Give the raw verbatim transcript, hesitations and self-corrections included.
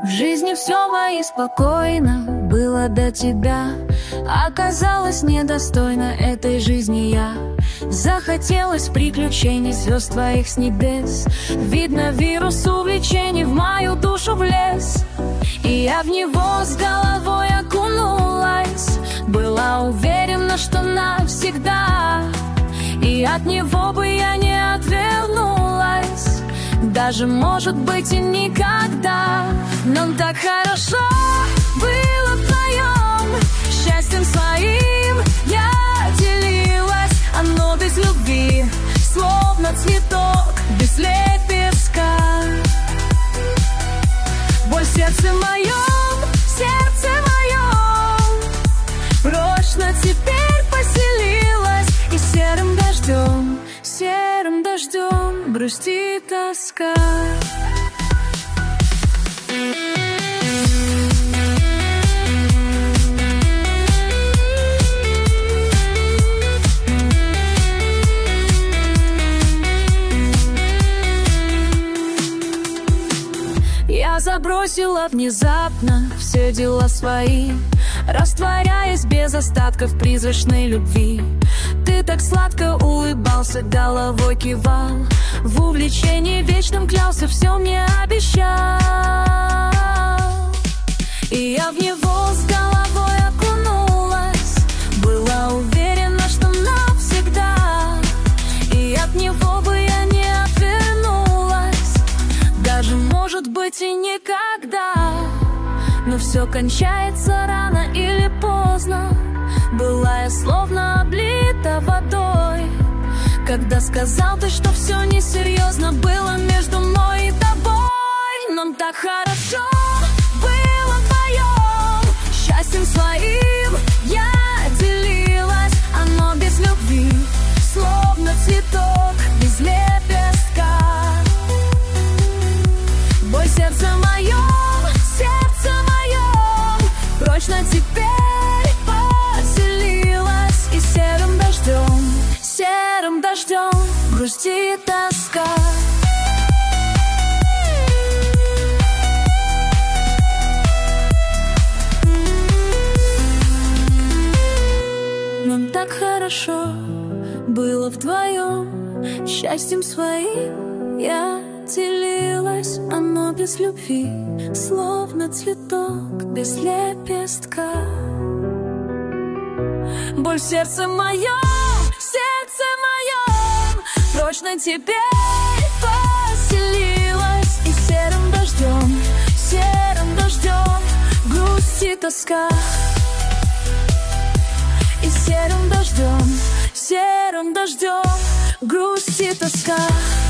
В жизни все мои спокойно было до тебя. Оказалось недостойно этой жизни я. Захотелось приключений, звезд твоих с небес. Видно, вирус увлечений в мою душу влез, и я в него с головой окунулась. Была уверена, что навсегда, и от него бы я не отвернулась, даже, может быть, и никогда. Нам так хорошо было вдвоем, счастьем своим я делилась. Оно без любви, словно цветок без лепестка. Боль в сердце моем, сердце моем прочно теперь поселилась, и серым дождем, серым дождем грустит тоска. Я забросила внезапно все дела свои, растворяясь без остатков в призрачной любви. Ты так сладко улыбался, головой кивал, в увлечении вечном клялся, все мне обещал. И я в него с головой окунулась, была уверена, что навсегда, и от него бы я не отвернулась, даже, может быть, и никогда. Но все кончается рано или поздно. Была я словно облита водой, когда сказал ты, что все несерьезно было между мной и тобой. Нам так хорошо было вдвоем, счастьем своим я делилась. Оно без любви, словно цветок без лепестка. Боль в сердце моем, сердце моем прочно теперь поселилась, и серым дождем, серым дождем грустит тоска. Нам так хорошо было вдвоем, счастьем своим я делилась. Оно без любви, словно цветок без лепестка. Боль в сердце моем, сердце моем прочно теперь поселилась, и серым дождем, серым дождем грустит тоска. И серым дождем, серым дождем грустит тоска.